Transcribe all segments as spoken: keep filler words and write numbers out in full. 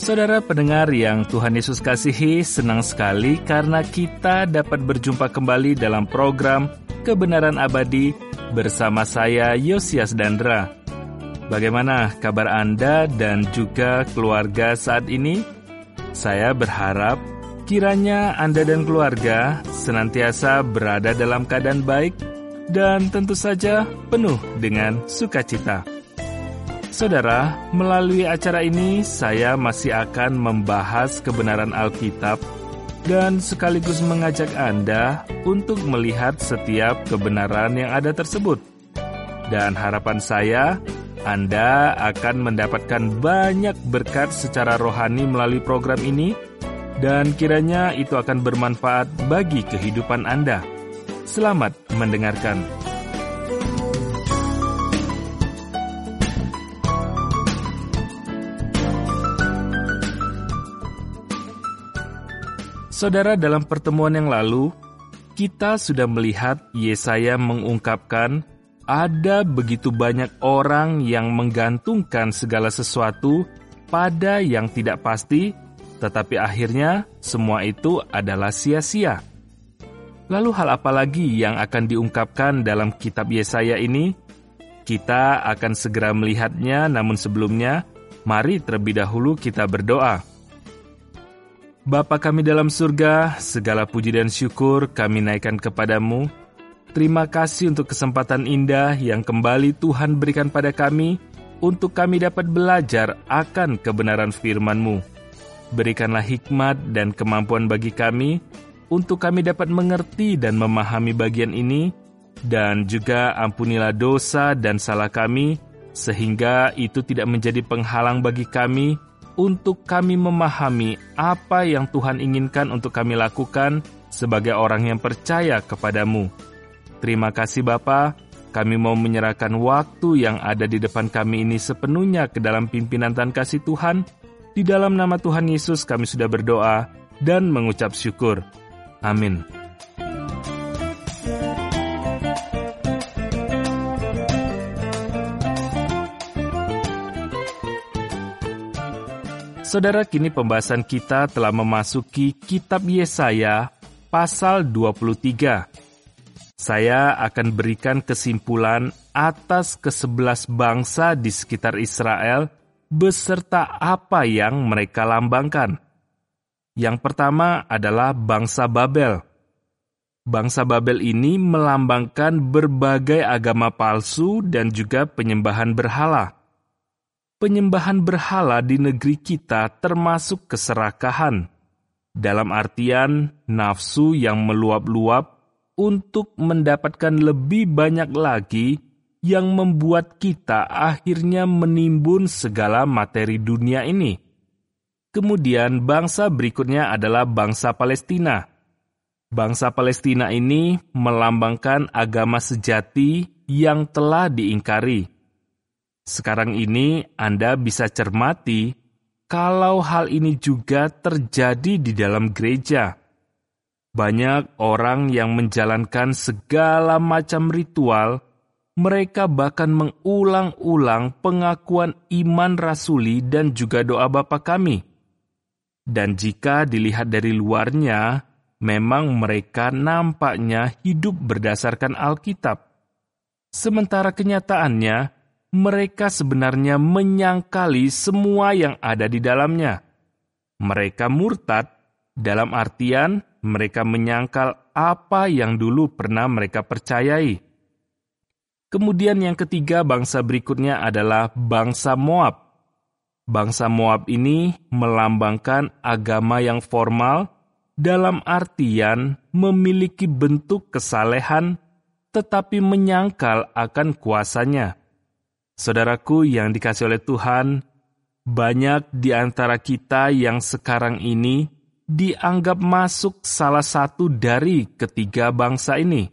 Saudara pendengar yang Tuhan Yesus kasihi, senang sekali karena kita dapat berjumpa kembali dalam program Kebenaran Abadi bersama saya, Yosias Dandra. Bagaimana kabar Anda dan juga keluarga saat ini? Saya berharap kiranya Anda dan keluarga senantiasa berada dalam keadaan baik dan tentu saja penuh dengan sukacita. Saudara, melalui acara ini saya masih akan membahas kebenaran Alkitab dan sekaligus mengajak Anda untuk melihat setiap kebenaran yang ada tersebut. Dan harapan saya, Anda akan mendapatkan banyak berkat secara rohani melalui program ini, dan kiranya itu akan bermanfaat bagi kehidupan Anda. Selamat mendengarkan. Saudara, dalam pertemuan yang lalu, kita sudah melihat Yesaya mengungkapkan ada begitu banyak orang yang menggantungkan segala sesuatu pada yang tidak pasti, tetapi akhirnya semua itu adalah sia-sia. Lalu hal apa lagi yang akan diungkapkan dalam kitab Yesaya ini? Kita akan segera melihatnya, namun sebelumnya, mari terlebih dahulu kita berdoa. Bapa kami dalam surga, segala puji dan syukur kami naikkan kepadamu. Terima kasih untuk kesempatan indah yang kembali Tuhan berikan pada kami, untuk kami dapat belajar akan kebenaran firman-Mu. Berikanlah hikmat dan kemampuan bagi kami, untuk kami dapat mengerti dan memahami bagian ini, dan juga ampunilah dosa dan salah kami, sehingga itu tidak menjadi penghalang bagi kami, untuk kami memahami apa yang Tuhan inginkan untuk kami lakukan sebagai orang yang percaya kepadamu. Terima kasih Bapa, kami mau menyerahkan waktu yang ada di depan kami ini sepenuhnya ke dalam pimpinan dan kasih Tuhan. Di dalam nama Tuhan Yesus kami sudah berdoa dan mengucap syukur. Amin. Saudara, kini pembahasan kita telah memasuki kitab Yesaya pasal dua puluh tiga. Saya akan berikan kesimpulan atas kesebelas bangsa di sekitar Israel beserta apa yang mereka lambangkan. Yang pertama adalah bangsa Babel. Bangsa Babel ini melambangkan berbagai agama palsu dan juga penyembahan berhala. Penyembahan berhala di negeri kita termasuk keserakahan, dalam artian nafsu yang meluap-luap untuk mendapatkan lebih banyak lagi yang membuat kita akhirnya menimbun segala materi dunia ini. Kemudian bangsa berikutnya adalah bangsa Palestina. Bangsa Palestina ini melambangkan agama sejati yang telah diingkari. Sekarang ini Anda bisa cermati kalau hal ini juga terjadi di dalam gereja. Banyak orang yang menjalankan segala macam ritual, mereka bahkan mengulang-ulang pengakuan iman rasuli dan juga doa Bapa kami. Dan jika dilihat dari luarnya, memang mereka nampaknya hidup berdasarkan Alkitab. Sementara kenyataannya, mereka sebenarnya menyangkali semua yang ada di dalamnya. Mereka murtad, dalam artian mereka menyangkal apa yang dulu pernah mereka percayai. Kemudian yang ketiga, bangsa berikutnya adalah bangsa Moab. Bangsa Moab ini melambangkan agama yang formal, dalam artian memiliki bentuk kesalehan, tetapi menyangkal akan kuasanya. Saudaraku yang dikasihi oleh Tuhan, banyak di antara kita yang sekarang ini dianggap masuk salah satu dari ketiga bangsa ini.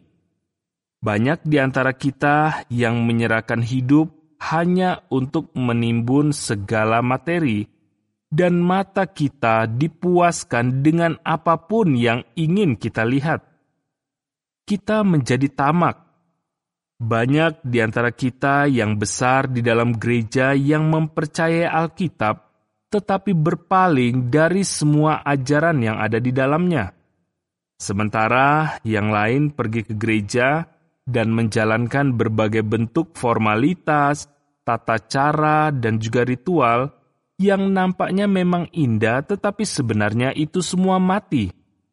Banyak di antara kita yang menyerahkan hidup hanya untuk menimbun segala materi, dan mata kita dipuaskan dengan apapun yang ingin kita lihat. Kita menjadi tamak. Banyak di antara kita yang besar di dalam gereja yang mempercayai Alkitab, tetapi berpaling dari semua ajaran yang ada di dalamnya. Sementara yang lain pergi ke gereja dan menjalankan berbagai bentuk formalitas, tata cara, dan juga ritual yang nampaknya memang indah, tetapi sebenarnya itu semua mati.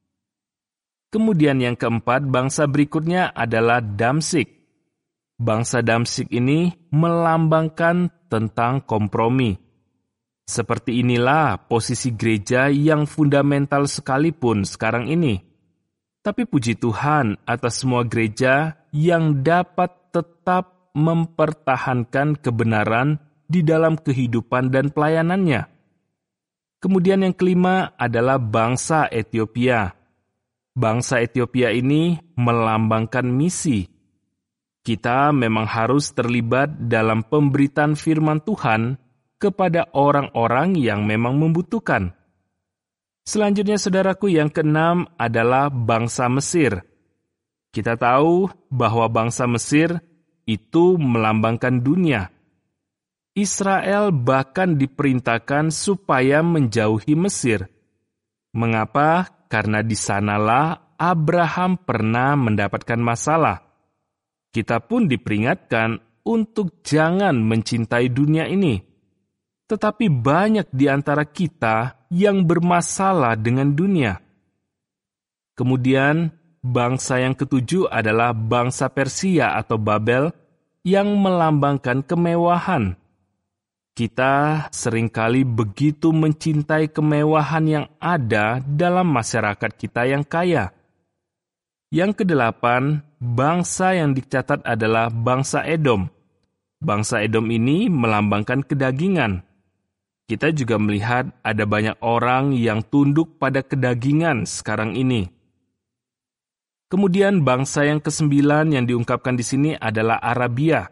Kemudian yang keempat, bangsa berikutnya adalah Damsik. Bangsa Damsik ini melambangkan tentang kompromi. Seperti inilah posisi gereja yang fundamental sekalipun sekarang ini. Tapi puji Tuhan atas semua gereja yang dapat tetap mempertahankan kebenaran di dalam kehidupan dan pelayanannya. Kemudian yang kelima adalah bangsa Ethiopia. Bangsa Ethiopia ini melambangkan misi. Kita memang harus terlibat dalam pemberitaan firman Tuhan kepada orang-orang yang memang membutuhkan. Selanjutnya, saudaraku, yang keenam adalah bangsa Mesir. Kita tahu bahwa bangsa Mesir itu melambangkan dunia. Israel bahkan diperintahkan supaya menjauhi Mesir. Mengapa? Karena di sanalah Abraham pernah mendapatkan masalah. Kita pun diperingatkan untuk jangan mencintai dunia ini. Tetapi banyak di antara kita yang bermasalah dengan dunia. Kemudian, bangsa yang ketujuh adalah bangsa Persia atau Babel yang melambangkan kemewahan. Kita seringkali begitu mencintai kemewahan yang ada dalam masyarakat kita yang kaya. Yang kedelapan, bangsa yang dicatat adalah bangsa Edom. Bangsa Edom ini melambangkan kedagingan. Kita juga melihat ada banyak orang yang tunduk pada kedagingan sekarang ini. Kemudian bangsa yang kesembilan yang diungkapkan di sini adalah Arabia.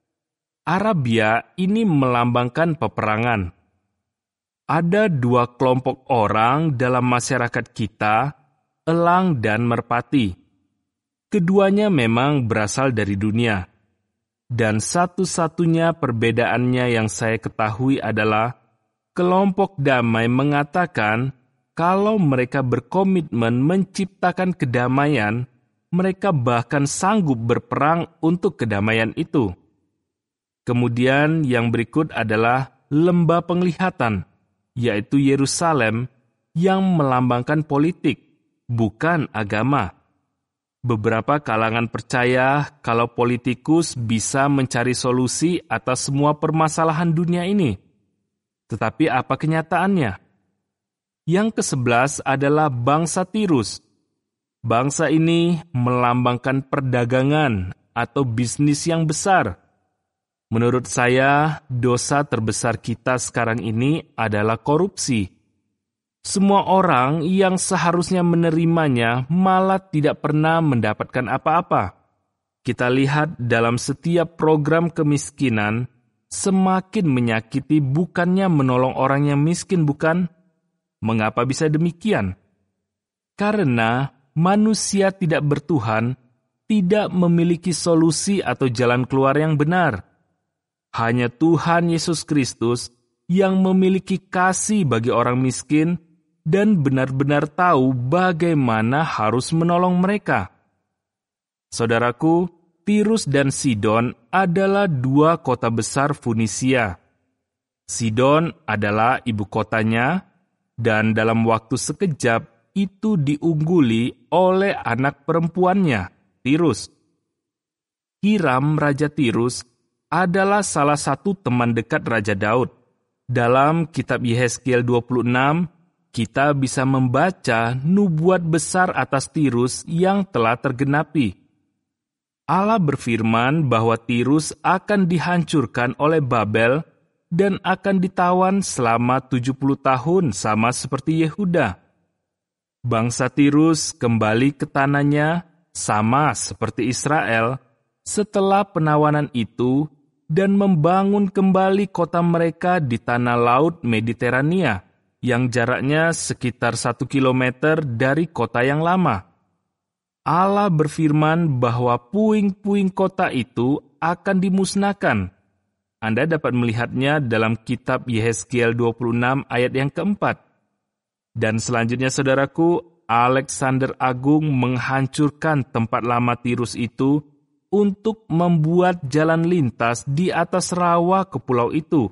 Arabia ini melambangkan peperangan. Ada dua kelompok orang dalam masyarakat kita, elang dan merpati. Keduanya memang berasal dari dunia. Dan satu-satunya perbedaannya yang saya ketahui adalah kelompok damai mengatakan kalau mereka berkomitmen menciptakan kedamaian, mereka bahkan sanggup berperang untuk kedamaian itu. Kemudian yang berikut adalah lembah penglihatan, yaitu Yerusalem yang melambangkan politik, bukan agama. Beberapa kalangan percaya kalau politikus bisa mencari solusi atas semua permasalahan dunia ini. Tetapi apa kenyataannya? Yang kesebelas adalah bangsa Tirus. Bangsa ini melambangkan perdagangan atau bisnis yang besar. Menurut saya, dosa terbesar kita sekarang ini adalah korupsi. Semua orang yang seharusnya menerimanya malah tidak pernah mendapatkan apa-apa. Kita lihat dalam setiap program kemiskinan, semakin menyakiti bukannya menolong orang yang miskin, bukan? Mengapa bisa demikian? Karena manusia tidak bertuhan, tidak memiliki solusi atau jalan keluar yang benar. Hanya Tuhan Yesus Kristus yang memiliki kasih bagi orang miskin dan benar-benar tahu bagaimana harus menolong mereka. Saudaraku, Tirus dan Sidon adalah dua kota besar Funisia. Sidon adalah ibu kotanya, dan dalam waktu sekejap itu diungguli oleh anak perempuannya, Tirus. Hiram, Raja Tirus, adalah salah satu teman dekat Raja Daud. Dalam kitab Yehezkiel dua puluh enam, kita bisa membaca nubuat besar atas Tirus yang telah tergenapi. Allah berfirman bahwa Tirus akan dihancurkan oleh Babel dan akan ditawan selama tujuh puluh tahun sama seperti Yehuda. Bangsa Tirus kembali ke tanahnya sama seperti Israel setelah penawanan itu dan membangun kembali kota mereka di tanah laut Mediterania yang jaraknya sekitar satu kilometer dari kota yang lama. Allah berfirman bahwa puing-puing kota itu akan dimusnahkan. Anda dapat melihatnya dalam kitab Yehezkiel dua puluh enam ayat yang keempat. Dan selanjutnya saudaraku, Alexander Agung menghancurkan tempat lama Tirus itu untuk membuat jalan lintas di atas rawa ke pulau itu.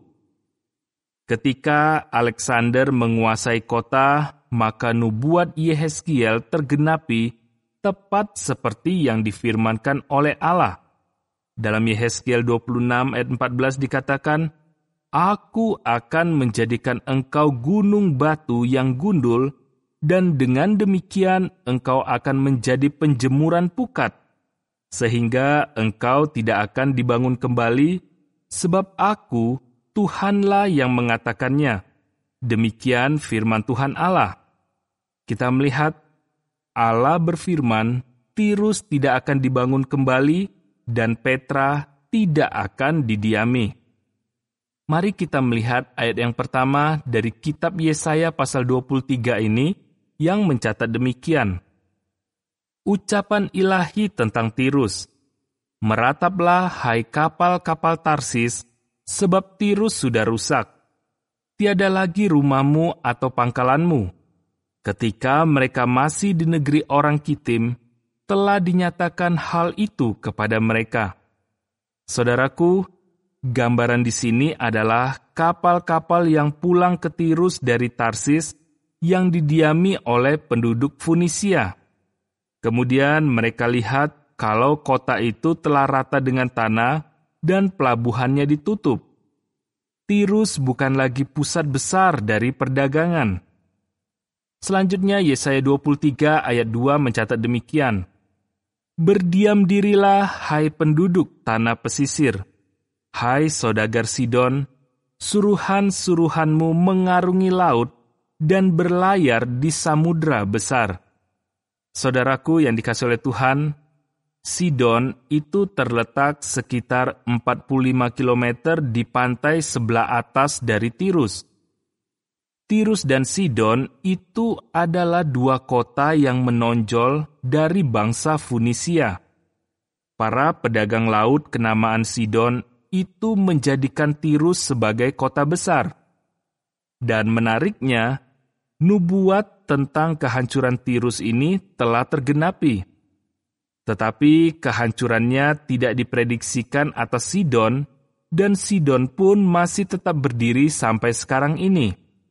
Ketika Alexander menguasai kota, maka nubuat Yehezkiel tergenapi tepat seperti yang difirmankan oleh Allah. Dalam Yehezkiel dua puluh enam ayat empat belas dikatakan, Aku akan menjadikan engkau gunung batu yang gundul, dan dengan demikian engkau akan menjadi penjemuran pukat, sehingga engkau tidak akan dibangun kembali, sebab aku, Tuhanlah yang mengatakannya. Demikian firman Tuhan Allah. Kita melihat Allah berfirman, Tirus tidak akan dibangun kembali, dan Petra tidak akan didiami. Mari kita melihat ayat yang pertama dari kitab Yesaya pasal dua puluh tiga ini yang mencatat demikian. Ucapan ilahi tentang Tirus. Merataplah hai kapal-kapal Tarsis, sebab Tirus sudah rusak. Tiada lagi rumahmu atau pangkalanmu. Ketika mereka masih di negeri orang Kitim, telah dinyatakan hal itu kepada mereka. Saudaraku, gambaran di sini adalah kapal-kapal yang pulang ke Tirus dari Tarsis yang didiami oleh penduduk Funisia. Kemudian mereka lihat kalau kota itu telah rata dengan tanah dan pelabuhannya ditutup. Tirus bukan lagi pusat besar dari perdagangan. Selanjutnya Yesaya dua puluh tiga ayat dua mencatat demikian. Berdiam dirilah hai penduduk tanah pesisir. Hai saudagar Sidon, suruhan-suruhanmu mengarungi laut dan berlayar di samudra besar. Saudaraku yang dikasihi oleh Tuhan, Sidon itu terletak sekitar empat puluh lima kilometer di pantai sebelah atas dari Tirus. Tirus dan Sidon itu adalah dua kota yang menonjol dari bangsa Funisia. Para pedagang laut kenamaan Sidon itu menjadikan Tirus sebagai kota besar. Dan menariknya, nubuat tentang kehancuran Tirus ini telah tergenapi. Tetapi kehancurannya tidak diprediksikan atas Sidon, dan Sidon pun masih tetap berdiri sampai sekarang ini.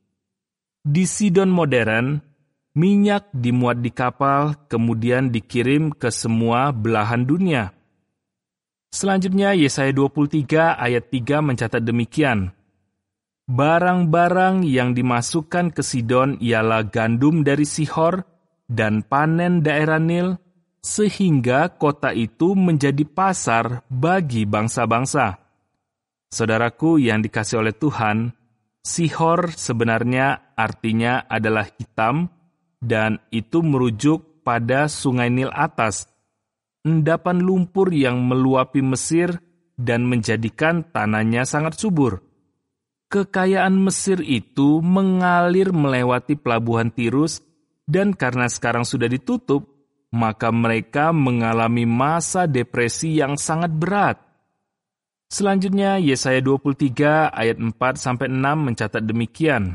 Di Sidon modern, minyak dimuat di kapal, kemudian dikirim ke semua belahan dunia. Selanjutnya, Yesaya dua puluh tiga ayat tiga mencatat demikian. Barang-barang yang dimasukkan ke Sidon ialah gandum dari Sihor dan panen daerah Nil, sehingga kota itu menjadi pasar bagi bangsa-bangsa. Saudaraku yang dikasihi oleh Tuhan, Sihor sebenarnya artinya adalah hitam, dan itu merujuk pada sungai Nil atas, endapan lumpur yang meluapi Mesir dan menjadikan tanahnya sangat subur. Kekayaan Mesir itu mengalir melewati pelabuhan Tirus, dan karena sekarang sudah ditutup, maka mereka mengalami masa depresi yang sangat berat. Selanjutnya, Yesaya dua puluh tiga ayat empat sampai enam mencatat demikian.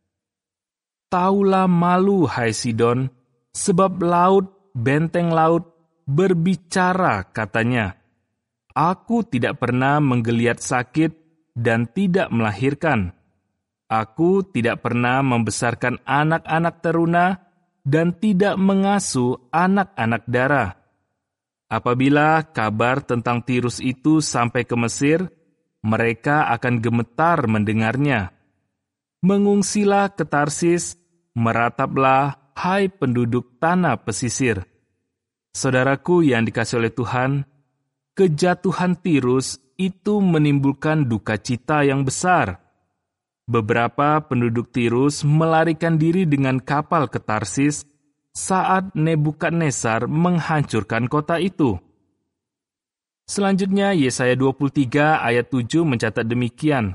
Taulah malu, hai Sidon, sebab laut, benteng laut, berbicara katanya. Aku tidak pernah menggeliat sakit dan tidak melahirkan. Aku tidak pernah membesarkan anak-anak teruna dan tidak mengasuh anak-anak darah. Apabila kabar tentang Tirus itu sampai ke Mesir, mereka akan gemetar mendengarnya. Mengungsilah ke Tarsis, merataplah, hai penduduk tanah pesisir. Saudaraku yang dikasihi oleh Tuhan, kejatuhan Tirus itu menimbulkan duka cita yang besar. Beberapa penduduk Tirus melarikan diri dengan kapal ke Tarsis saat Nebukadnezar menghancurkan kota itu. Selanjutnya, Yesaya dua puluh tiga ayat tujuh mencatat demikian.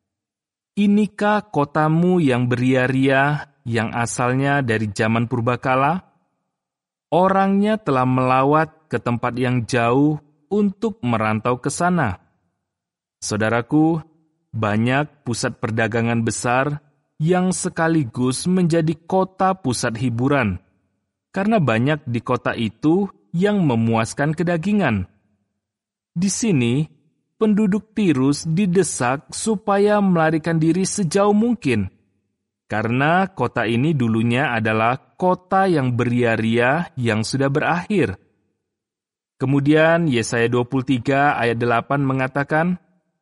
Inikah kotamu yang beria-ria, yang asalnya dari zaman purbakala? Orangnya telah melawat ke tempat yang jauh untuk merantau ke sana. Saudaraku, banyak pusat perdagangan besar yang sekaligus menjadi kota pusat hiburan, karena banyak di kota itu yang memuaskan kedagingan. Di sini, penduduk Tirus didesak supaya melarikan diri sejauh mungkin, karena kota ini dulunya adalah kota yang beria-ria yang sudah berakhir. Kemudian Yesaya dua puluh tiga ayat delapan mengatakan,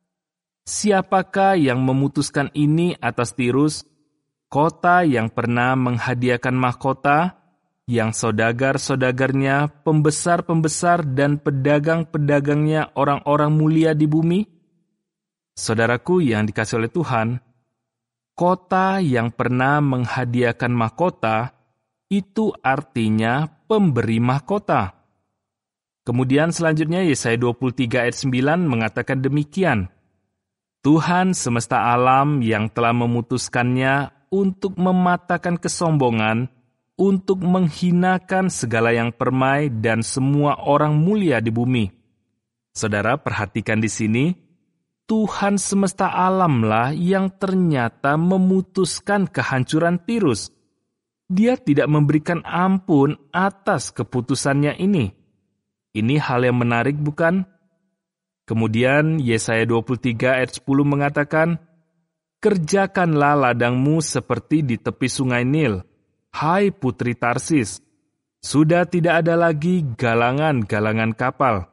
"Siapakah yang memutuskan ini atas Tirus, kota yang pernah menghadiahkan mahkota, yang saudagar-saudagarnya, pembesar-pembesar dan pedagang-pedagangnya orang-orang mulia di bumi?" Saudaraku yang dikasihi oleh Tuhan, kota yang pernah menghadiahkan mahkota, itu artinya pemberi mahkota. Kemudian selanjutnya Yesaya dua puluh tiga ayat sembilan mengatakan demikian, "Tuhan semesta alam yang telah memutuskannya untuk mematahkan kesombongan, untuk menghinakan segala yang permai dan semua orang mulia di bumi." Saudara, perhatikan di sini, Tuhan semesta alamlah yang ternyata memutuskan kehancuran Tirus. Dia tidak memberikan ampun atas keputusannya ini. Ini hal yang menarik, bukan? Kemudian Yesaya dua puluh tiga ayat sepuluh mengatakan, "Kerjakanlah ladangmu seperti di tepi sungai Nil, hai putri Tarsis. Sudah tidak ada lagi galangan-galangan kapal."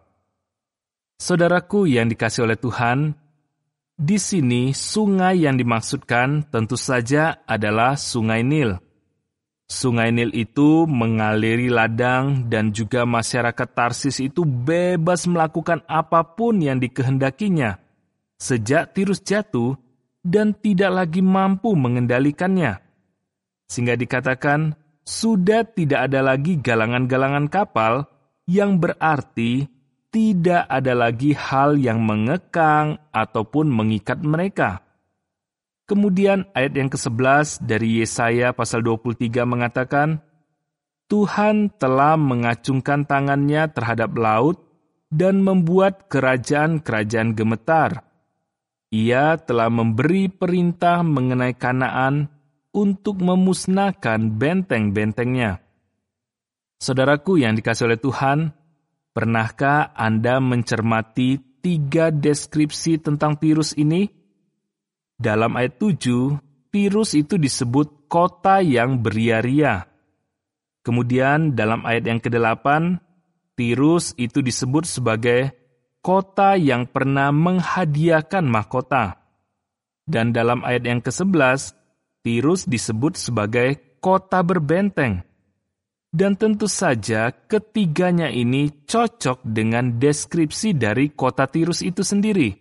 Saudaraku yang dikasihi oleh Tuhan, di sini sungai yang dimaksudkan tentu saja adalah sungai Nil. Sungai Nil itu mengaliri ladang dan juga masyarakat Tarsis itu bebas melakukan apapun yang dikehendakinya sejak Tirus jatuh dan tidak lagi mampu mengendalikannya. Sehingga dikatakan, sudah tidak ada lagi galangan-galangan kapal, yang berarti tidak ada lagi hal yang mengekang ataupun mengikat mereka. Kemudian ayat yang kesebelas dari Yesaya pasal dua puluh tiga mengatakan, "Tuhan telah mengacungkan tangannya terhadap laut dan membuat kerajaan-kerajaan gemetar. Ia telah memberi perintah mengenai Kanaan untuk memusnahkan benteng-bentengnya." Saudaraku yang dikasihi oleh Tuhan, pernahkah Anda mencermati tiga deskripsi tentang Tirus ini? Dalam ayat tujuh, Tirus itu disebut kota yang beria-ria. Kemudian dalam ayat yang kedelapan, Tirus itu disebut sebagai kota yang pernah menghadiahkan mahkota. Dan dalam ayat yang kesebelas, Tirus disebut sebagai kota berbenteng. Dan tentu saja ketiganya ini cocok dengan deskripsi dari kota Tirus itu sendiri.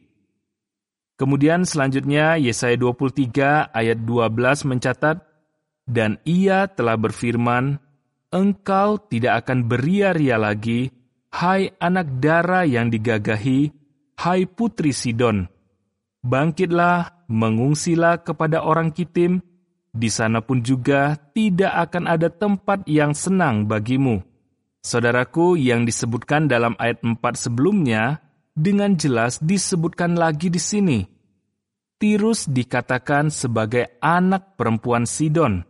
Kemudian selanjutnya Yesaya dua puluh tiga ayat dua belas mencatat, "Dan ia telah berfirman, engkau tidak akan beria-ria lagi, hai anak dara yang digagahi, hai putri Sidon. Bangkitlah, mengungsilah kepada orang Kitim, di sana pun juga tidak akan ada tempat yang senang bagimu." Saudaraku, yang disebutkan dalam ayat empat sebelumnya, dengan jelas disebutkan lagi di sini. Tirus dikatakan sebagai anak perempuan Sidon.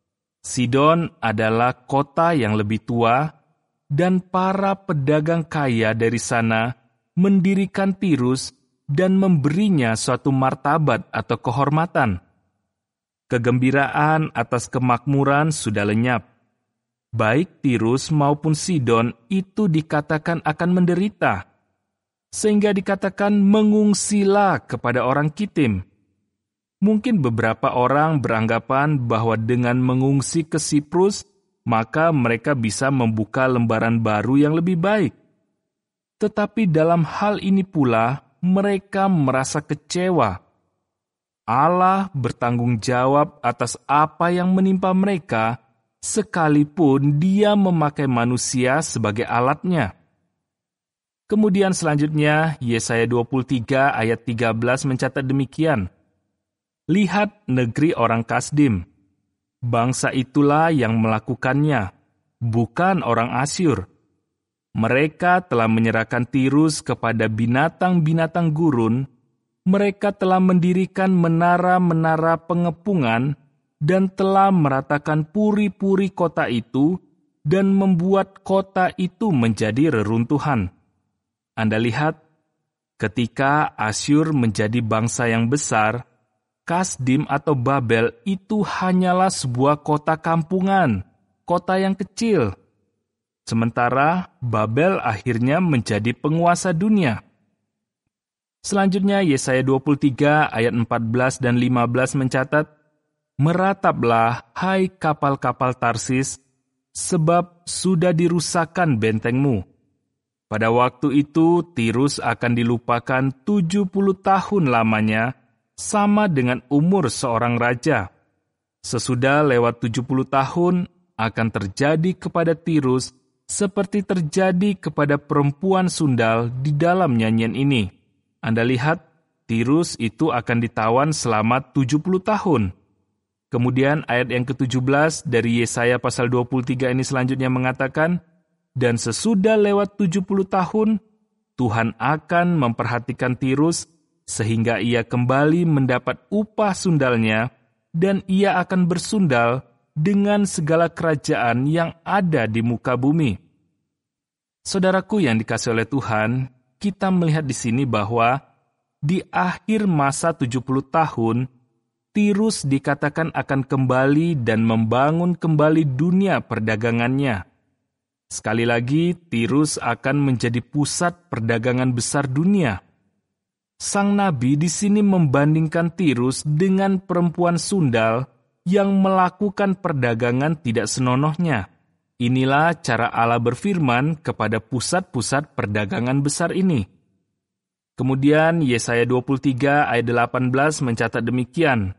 Sidon adalah kota yang lebih tua, dan para pedagang kaya dari sana mendirikan Tirus dan memberinya suatu martabat atau kehormatan. Kegembiraan atas kemakmuran sudah lenyap. Baik Tirus maupun Sidon itu dikatakan akan menderita, sehingga dikatakan mengungsilah kepada orang Kitim. Mungkin beberapa orang beranggapan bahwa dengan mengungsi ke Siprus, maka mereka bisa membuka lembaran baru yang lebih baik. Tetapi dalam hal ini pula, mereka merasa kecewa. Allah bertanggung jawab atas apa yang menimpa mereka, sekalipun Dia memakai manusia sebagai alatnya. Kemudian selanjutnya, Yesaya dua puluh tiga ayat tiga belas mencatat demikian. "Lihat negeri orang Kasdim, bangsa itulah yang melakukannya, bukan orang Asyur. Mereka telah menyerahkan Tirus kepada binatang-binatang gurun, mereka telah mendirikan menara-menara pengepungan dan telah meratakan puri-puri kota itu dan membuat kota itu menjadi reruntuhan. Anda lihat, ketika Asyur menjadi bangsa yang besar, Kasdim atau Babel itu hanyalah sebuah kota kampungan, kota yang kecil. Sementara Babel akhirnya menjadi penguasa dunia. Selanjutnya Yesaya dua puluh tiga ayat empat belas dan lima belas mencatat, "Merataplah, hai kapal-kapal Tarsis, sebab sudah dirusakkan bentengmu. Pada waktu itu Tirus akan dilupakan tujuh puluh tahun lamanya, sama dengan umur seorang raja. Sesudah lewat tujuh puluh tahun, akan terjadi kepada Tirus seperti terjadi kepada perempuan sundal di dalam nyanyian ini." Anda lihat, Tirus itu akan ditawan selama tujuh puluh tahun. Kemudian ayat yang ketujuh belas dari Yesaya pasal dua puluh tiga ini selanjutnya mengatakan, "Dan sesudah lewat tujuh puluh tahun, Tuhan akan memperhatikan Tirus sehingga ia kembali mendapat upah sundalnya dan ia akan bersundal dengan segala kerajaan yang ada di muka bumi." Saudaraku yang dikasihi oleh Tuhan, kita melihat di sini bahwa di akhir masa tujuh puluh tahun, Tirus dikatakan akan kembali dan membangun kembali dunia perdagangannya. Sekali lagi, Tirus akan menjadi pusat perdagangan besar dunia. Sang Nabi di sini membandingkan Tirus dengan perempuan sundal yang melakukan perdagangan tidak senonohnya. Inilah cara Allah berfirman kepada pusat-pusat perdagangan besar ini. Kemudian Yesaya dua puluh tiga ayat delapan belas mencatat demikian,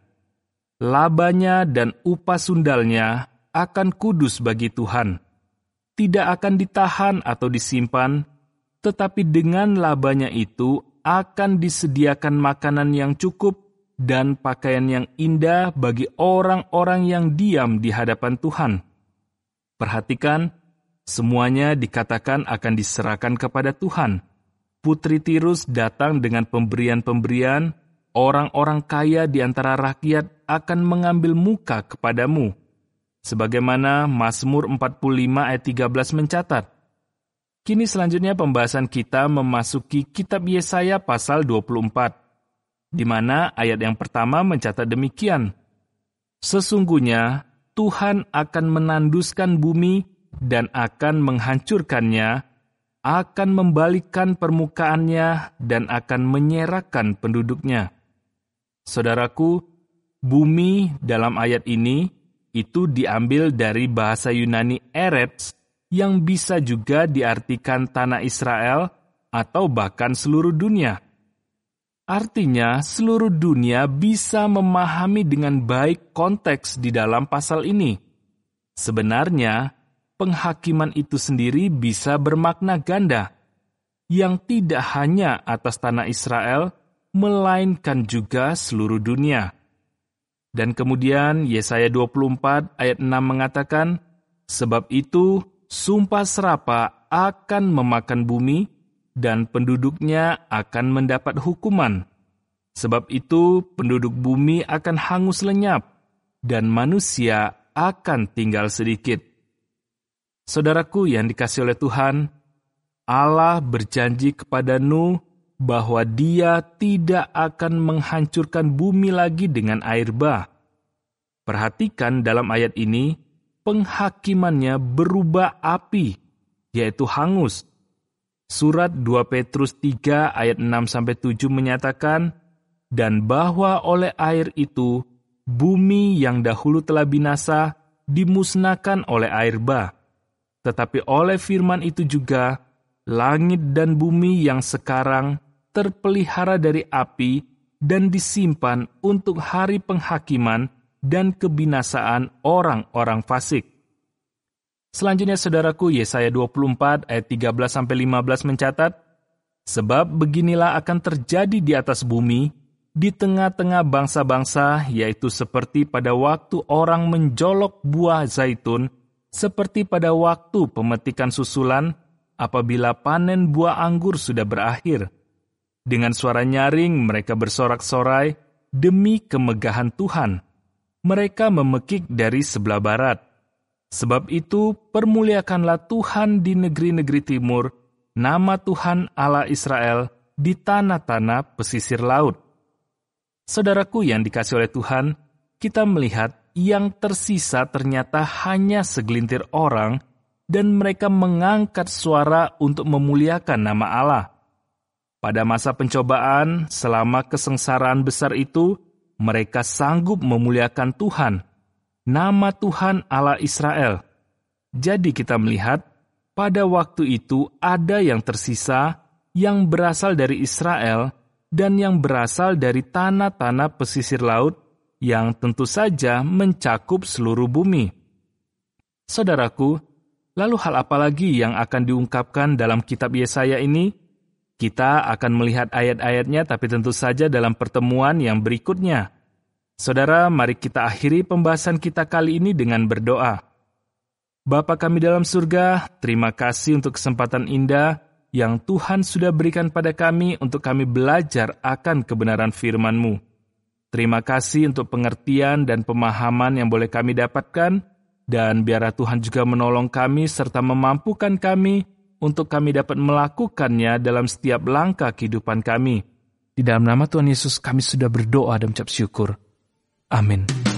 "Labanya dan upah sundalnya akan kudus bagi Tuhan. Tidak akan ditahan atau disimpan, tetapi dengan labanya itu akan disediakan makanan yang cukup dan pakaian yang indah bagi orang-orang yang diam di hadapan Tuhan." Perhatikan, semuanya dikatakan akan diserahkan kepada Tuhan. Putri Tirus datang dengan pemberian-pemberian, orang-orang kaya di antara rakyat akan mengambil muka kepadamu. Sebagaimana Mazmur empat puluh lima ayat tiga belas mencatat. Kini selanjutnya pembahasan kita memasuki kitab Yesaya pasal dua puluh empat, di mana ayat yang pertama mencatat demikian, "Sesungguhnya Tuhan akan menanduskan bumi dan akan menghancurkannya, akan membalikkan permukaannya dan akan menyerahkan penduduknya." Saudaraku, bumi dalam ayat ini itu diambil dari bahasa Yunani Eretz yang bisa juga diartikan tanah Israel atau bahkan seluruh dunia. Artinya, seluruh dunia bisa memahami dengan baik konteks di dalam pasal ini. Sebenarnya, penghakiman itu sendiri bisa bermakna ganda, yang tidak hanya atas tanah Israel, melainkan juga seluruh dunia. Dan kemudian Yesaya dua puluh empat ayat enam mengatakan, "Sebab itu, sumpah serapa akan memakan bumi, dan penduduknya akan mendapat hukuman. Sebab itu penduduk bumi akan hangus lenyap, dan manusia akan tinggal sedikit." Saudaraku yang dikasihi oleh Tuhan, Allah berjanji kepada Nuh bahwa Dia tidak akan menghancurkan bumi lagi dengan air bah. Perhatikan dalam ayat ini, penghakimannya berubah api, yaitu hangus. Surat dua Petrus tiga ayat enam sampai tujuh menyatakan, "Dan bahwa oleh air itu, bumi yang dahulu telah binasa dimusnahkan oleh air bah. Tetapi oleh firman itu juga, langit dan bumi yang sekarang terpelihara dari api dan disimpan untuk hari penghakiman dan kebinasaan orang-orang fasik." Selanjutnya saudaraku, Yesaya dua puluh empat ayat tiga belas sampai lima belas mencatat, "Sebab beginilah akan terjadi di atas bumi, di tengah-tengah bangsa-bangsa, yaitu seperti pada waktu orang menjolok buah zaitun, seperti pada waktu pemetikan susulan, apabila panen buah anggur sudah berakhir. Dengan suara nyaring mereka bersorak-sorai demi kemegahan Tuhan. Mereka memekik dari sebelah barat. Sebab itu permuliakanlah Tuhan di negeri-negeri timur, nama Tuhan Allah Israel di tanah-tanah pesisir laut. Saudaraku yang dikasihi oleh Tuhan, kita melihat yang tersisa ternyata hanya segelintir orang dan mereka mengangkat suara untuk memuliakan nama Allah. Pada masa pencobaan, selama kesengsaraan besar itu, mereka sanggup memuliakan Tuhan, nama Tuhan Allah Israel. Jadi kita melihat, pada waktu itu ada yang tersisa yang berasal dari Israel dan yang berasal dari tanah-tanah pesisir laut yang tentu saja mencakup seluruh bumi. Saudaraku, lalu hal apa lagi yang akan diungkapkan dalam kitab Yesaya ini? Kita akan melihat ayat-ayatnya, tapi tentu saja dalam pertemuan yang berikutnya. Saudara, mari kita akhiri pembahasan kita kali ini dengan berdoa. Bapa kami dalam surga, terima kasih untuk kesempatan indah yang Tuhan sudah berikan pada kami untuk kami belajar akan kebenaran firman-Mu. Terima kasih untuk pengertian dan pemahaman yang boleh kami dapatkan, dan biarlah Tuhan juga menolong kami serta memampukan kami untuk kami dapat melakukannya dalam setiap langkah kehidupan kami. Di dalam nama Tuhan Yesus kami sudah berdoa dan mengucap syukur. Amin.